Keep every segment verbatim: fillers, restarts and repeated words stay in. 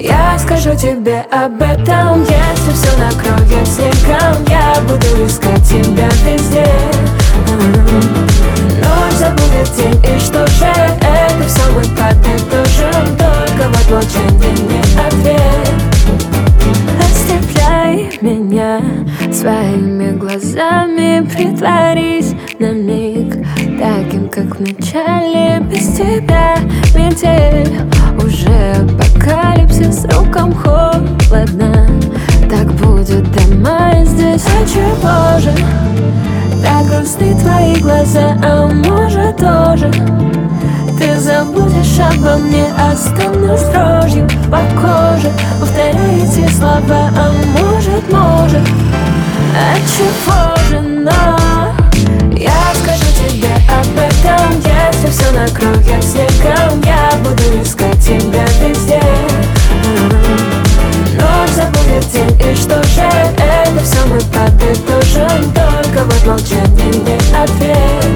Я скажу тебе об этом, если все накроет снегом. Я буду искать тебя везде. Ночь забудет день, и что же? Это все мы подытожим. Только вот молчание не ответ. Ослепляй меня своими глазами, притворись на миг таким, как в начале. Без тебя метель, уже апокалипсис, рукам холодно. Так будет до мая здесь. А чего же так грустны твои глаза? А может тоже ты забудешь обо мне, останусь дрожью по коже, повторяя эти слова. А может, может, отчего же, но я скажу тебе об этом, если все накроет снегом. Я буду искать тебя везде. Ночь забудет день, и что же? Это все мы подытожим. Только вот молчание не ответ.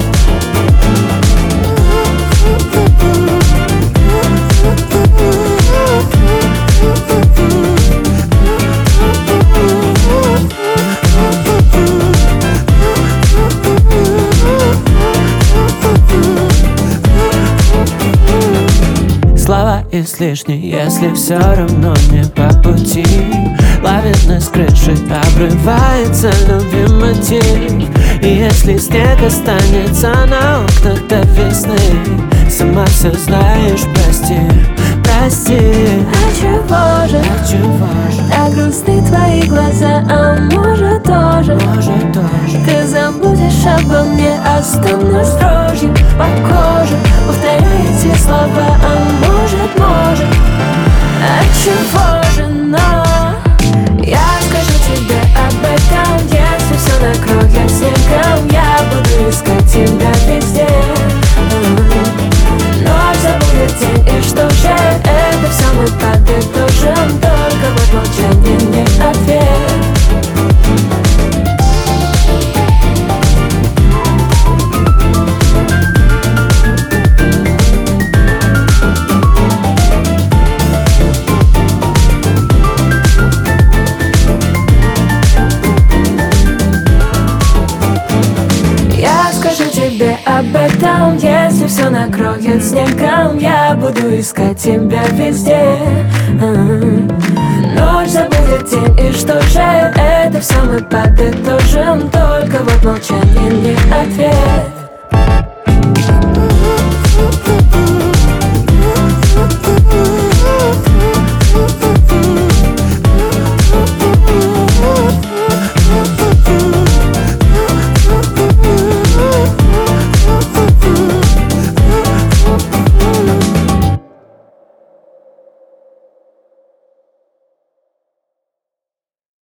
Слова излишни, если все равно не по пути. Лавина с крыши обрывается любимый мотив. И если снег останется на окнах до весны, сама все знаешь, прости, прости. А чего же, а чего же так грустны твои глаза? А может тоже, может тоже ты забудешь обо мне, останусь дрожью по коже, повторяя эти слова. А может, может, отчего же, но я скажу тебе об этом, если все накроет снегом. Я буду искать тебя везде. Ночь забудет день, и что же? Это все мы подытожим. Только вот молчание не ответ. Об этом, если все накроет снегом. Я буду искать тебя везде. Ночь забудет день, и что же? Это все мы подытожим. Только вот молчание не ответ.